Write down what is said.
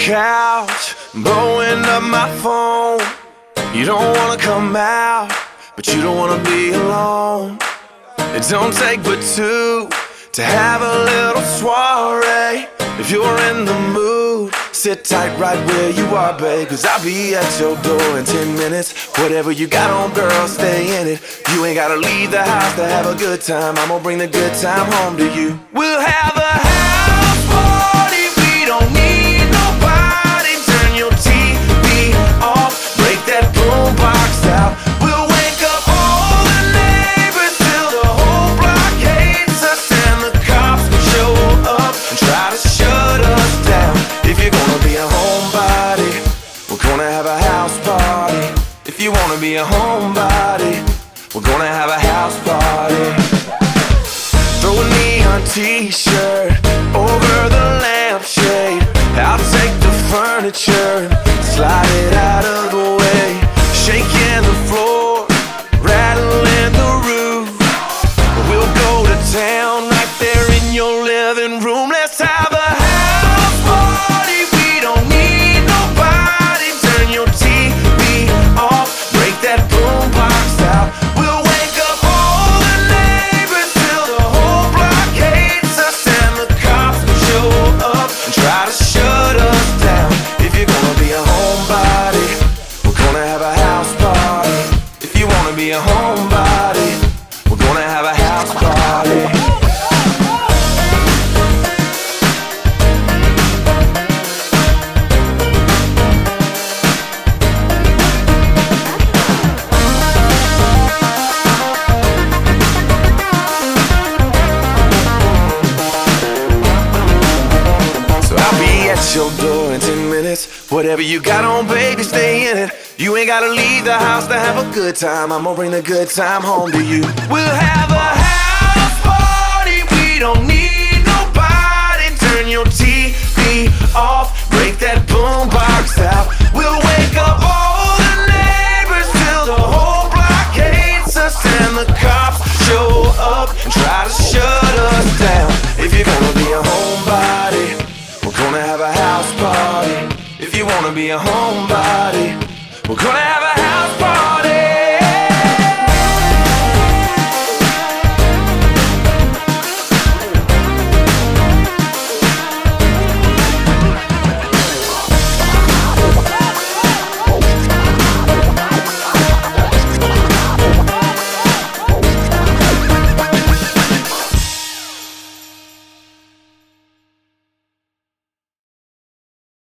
couch, blowing up my phone. You don't wanna come out, but you don't wanna be alone. It don't take but two to have a little soiree. If you're in the mood, sit tight right where you are, babe, 'cause I'll be at your door in 10 minutes. Whatever you got on, girl, stay in it. You ain't gotta leave the house to have a good time. I'm gonna bring the good time home to you. We'll have a house party, we don't need nobody. Turn your TV off, break that boombox out. We'll wake up all the neighbors till the whole block hates us, and the cops will show up and try to shut us down. If you're gonna be a homebody, we're gonna have a house party. If you wanna be a homebody, we're gonna have a house party. Throw a neon t-shirt over the lampshade. I'll take the furniture, slide it out of the way. Shaking the floor, rattling the roof. We'll go to town right there in your living room. Let's have a house party, we don't need nobody. Turn your TV off, break that boombox out. We'll wake up all the neighbors till the whole block hates us, and the cops will show up and try to shut us down. If you're gonna be a homebody, we're gonna have a house party. If you wanna be a homebody, we're gonna have a house party. Your door in 10 minutes. Whatever you got on, baby, stay in it. You ain't gotta leave the house to have a good time. I'm gonna bring the good time home to you. We'll have a house party, we don't need nobody. Turn your TV off, break that boombox out.